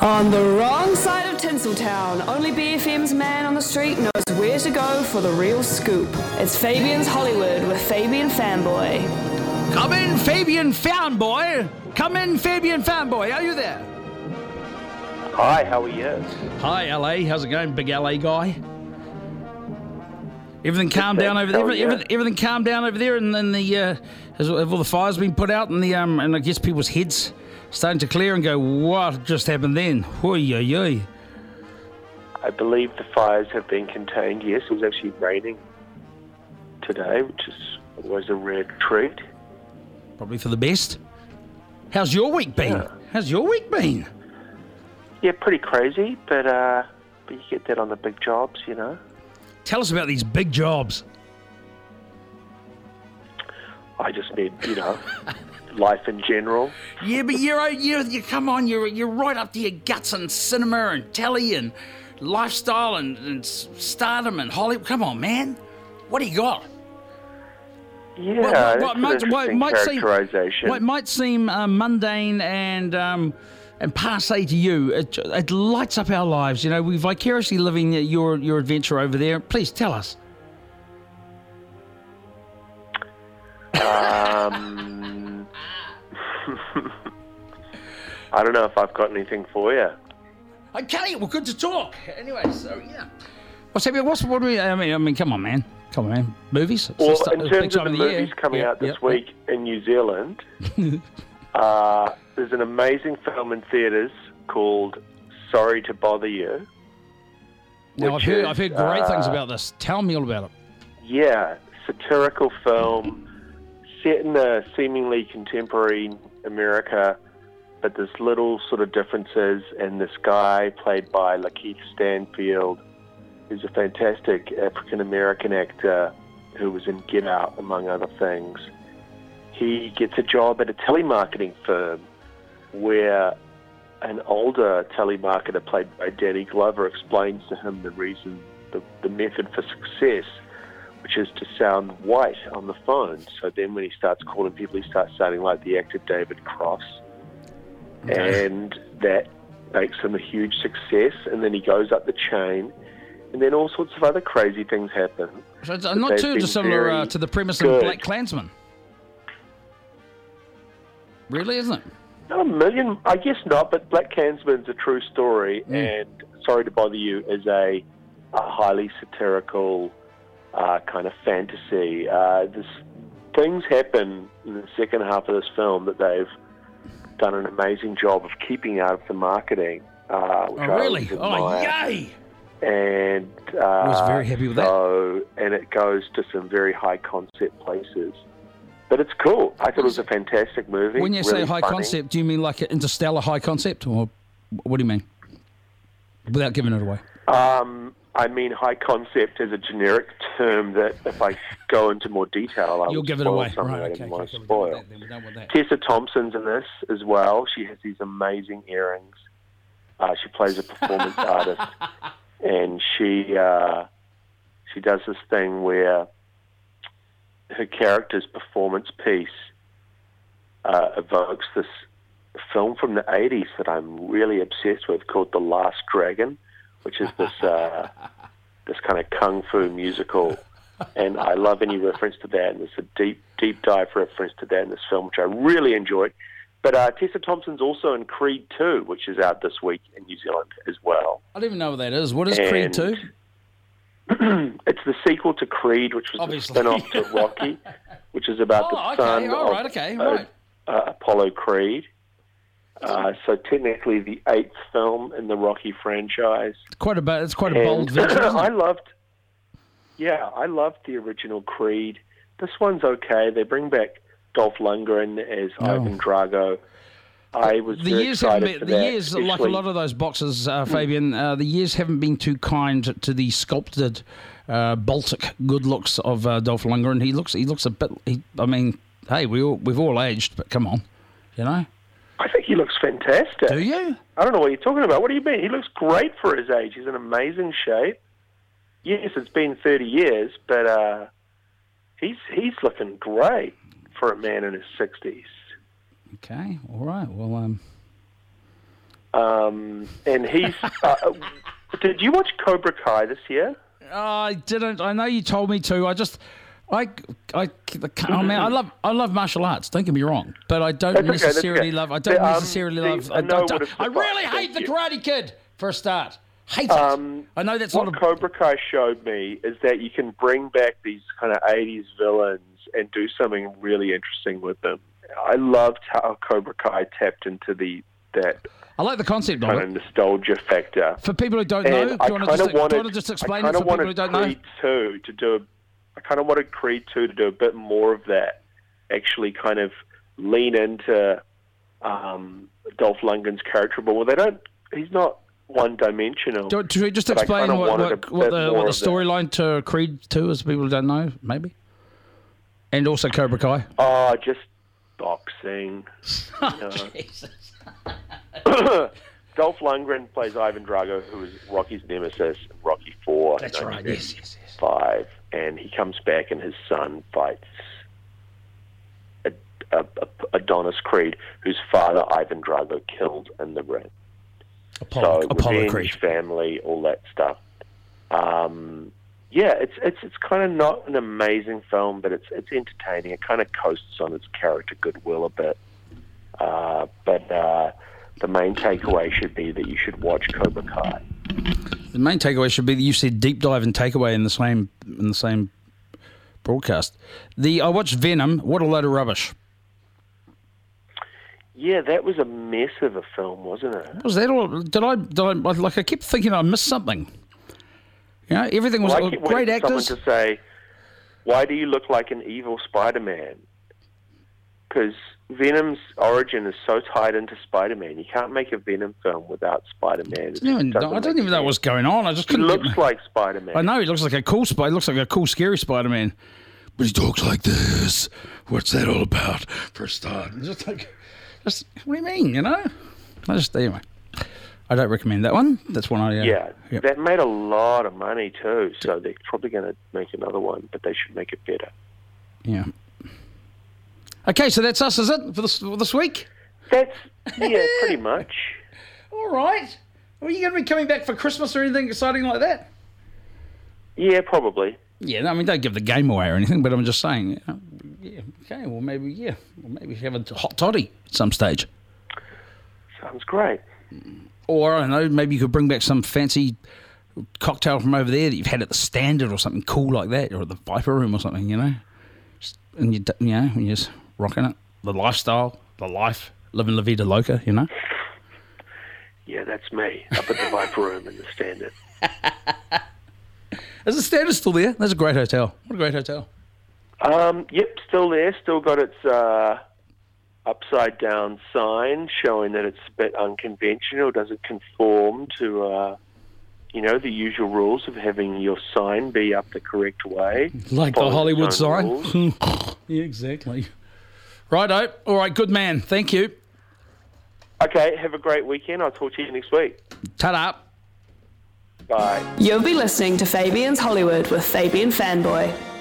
On the wrong side of Tinseltown, only BFM's man on the street knows where to go for the real scoop. It's Fabian's Hollywood with Fabian Fanboy. Come in, Fabian Fanboy. Come in, Fabian Fanboy. Are you there? Hi, how are you? Hi, LA. How's it going, big LA guy? Everything calmed down over there. Everything calmed down over there, and then have all the fires been put out, and and I guess people's heads starting to clear and go, what just happened then? Oy. I believe the fires have been contained. Yes, it was actually raining today, which was a rare treat. Probably for the best. How's your week been? Yeah, pretty crazy, but you get that on the big jobs, you know. Tell us about these big jobs. I just mean, you know, life in general. Yeah, but you come on, you're right up to your guts in cinema and telly and lifestyle and stardom and Hollywood. Come on, man. What do you got? Yeah, what might seem mundane and passe to you, it lights up our lives. You know, we're vicariously living your adventure over there. Please tell us. I don't know if I've got anything for you. Okay, well, good to talk. Anyway, so yeah. I mean, come on, man. Movies? Well, in terms of the movies coming out this week in New Zealand, there's an amazing film in theatres called Sorry to Bother You. Now, I've heard great things about this. Tell me all about it. Yeah, satirical film set in a seemingly contemporary America, but there's little sort of differences, and this guy played by Lakeith Stanfield, who's a fantastic African-American actor who was in Get Out, among other things. He gets a job at a telemarketing firm where an older telemarketer played by Danny Glover explains to him the reason, the method for success, which is to sound white on the phone. So then when he starts calling people, he starts sounding like the actor David Cross. Okay. And that makes him a huge success. And then he goes up the chain, and then all sorts of other crazy things happen. So it's not too dissimilar to the premise of Black Klansman. Really, isn't it? Not a million, I guess not, but Black Klansman's a true story, and Sorry to Bother You is a highly satirical kind of fantasy. Things happen in the second half of this film that they've done an amazing job of keeping out of the marketing. Really? Oh, yay! And I was very happy with that. And it goes to some very high concept places. But it's cool. I thought it was a fantastic movie. When you say high concept, do you mean like an interstellar high concept? Or what do you mean? Without giving it away. I mean high concept is a generic term that if I go into more detail, You'll give it away. Something Right, I okay, didn't want to spoil. We're done with that. Tessa Thompson's in this as well. She has these amazing earrings. She plays a performance artist. And she does this thing where her character's performance piece evokes this film from the 80s that I'm really obsessed with called The Last Dragon, which is this this kind of kung fu musical. And I love any reference to that, and there's a deep dive reference to that in this film, which I really enjoyed. But Tessa Thompson's also in Creed 2, which is out this week in New Zealand as well. I don't even know what that is. What is Creed 2? It's the sequel to Creed, which was the spin-off to Rocky, which is about the son of Apollo Creed. So technically the 8th film in the Rocky franchise. It's quite a bold venture, isn't it? I loved the original Creed. This one's okay. They bring back Dolph Lundgren as Ivan Drago. I was very excited for that. The years, like a lot of those boxers, Fabian, the years haven't been too kind to the sculpted Baltic good looks of Dolph Lundgren. He looks a bit. Hey, we've all aged, but come on, you know. I think he looks fantastic. Do you? I don't know what you're talking about. What do you mean? He looks great for his age. He's in amazing shape. Yes, it's been 30 years, but he's looking great for a man in his 60s. Okay, all right. Well, And he's... did you watch Cobra Kai this year? I didn't. I know you told me to. I mean, I love martial arts. Don't get me wrong, but I don't necessarily love. I don't necessarily love. I really hate the Karate Kid for a start. Hate it. I know that's what Cobra Kai showed me is that you can bring back these kind of 80s villains and do something really interesting with them. I loved how Cobra Kai tapped into that. I like the concept kind of of nostalgia factor. For people who don't know, do you want to just explain it for people who don't know? I kind of wanted Creed 2 to do a bit more of that, actually kind of lean into Dolph Lundgren's character, but he's not one-dimensional. Should we just explain what the storyline to Creed 2 is, people who don't know, maybe? And also Cobra Kai? Oh, just boxing. Jesus. Dolph Lundgren plays Ivan Drago, who is Rocky's nemesis in Rocky 4. That's right, yes. 5, and he comes back and his son fights Adonis Creed, whose father, Ivan Drago, killed in the ring. Apollo revenge, Creed. Family, all that stuff. It's kind of not an amazing film, but it's entertaining. It kind of coasts on its character goodwill a bit. But the main takeaway should be that you should watch Cobra Kai. The main takeaway should be that you said deep dive and takeaway in the same broadcast. I watched Venom. What a load of rubbish. Yeah, that was a mess of a film, wasn't it? Was that all? Did I I kept thinking I missed something. You know, everything was great actors. Someone to say, why do you look like an evil Spider-Man? Because Venom's origin is so tied into Spider-Man. You can't make a Venom film without Spider-Man. I don't even know what's going on. I just couldn't. He looks like Spider-Man. I know he looks like a cool He looks like a cool, scary Spider-Man. But he talks like this. What's that all about? For a start, what do you mean? You know, anyway. I don't recommend that one. That's one I. Yep. That made a lot of money too. So they're probably going to make another one, but they should make it better. Yeah. Okay, so that's us, is it, for this week? That's, pretty much. All right. Are you going to be coming back for Christmas or anything exciting like that? Yeah, probably. Yeah, I mean, don't give the game away or anything, but I'm just saying, okay, well, maybe have a hot toddy at some stage. Sounds great. Or, I don't know, maybe you could bring back some fancy cocktail from over there that you've had at the Standard or something cool like that, or at the Viper Room or something, you know? And you're just rocking it. The lifestyle, the life, living La Vida Loca, you know? Yeah, that's me, up at the Viper Room in the Standard. Is the Standard still there? That's a great hotel. What a great hotel. Yep, still there. Still got its upside-down sign showing that it's a bit unconventional. Doesn't conform to, the usual rules of having your sign be up the correct way. Like the Hollywood sign. Yeah, exactly. Righto. All right, good man. Thank you. Okay, have a great weekend. I'll talk to you next week. Ta-da. Bye. You'll be listening to Fabian's Hollywood with Fabian Fanboy.